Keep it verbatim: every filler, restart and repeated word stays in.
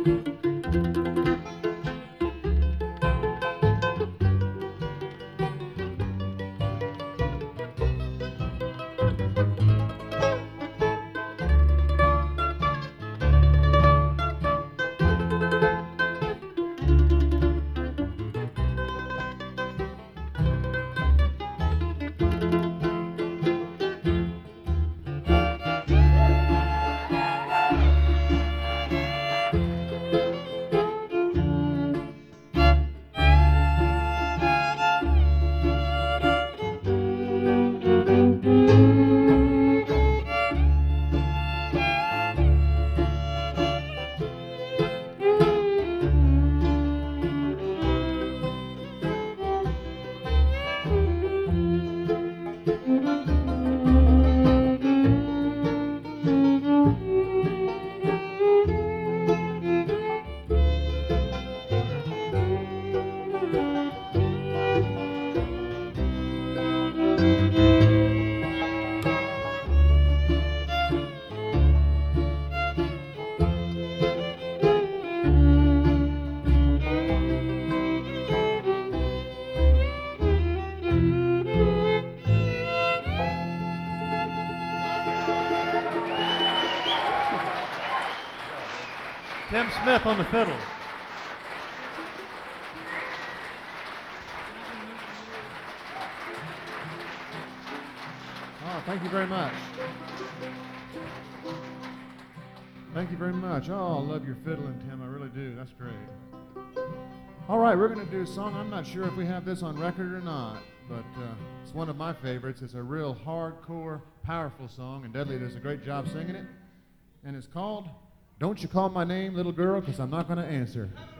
Tim Smith on the fiddle. Oh, thank you very much. Thank you very much. Oh, I love your fiddling, Tim. I really do. That's great. All right, we're going to do a song. I'm not sure if we have this on record or not, but uh, it's one of my favorites. It's a real hardcore, powerful song, and Dudley does a great job singing it. And it's called Don't You Call My Name, Little Girl, because I'm not going to answer.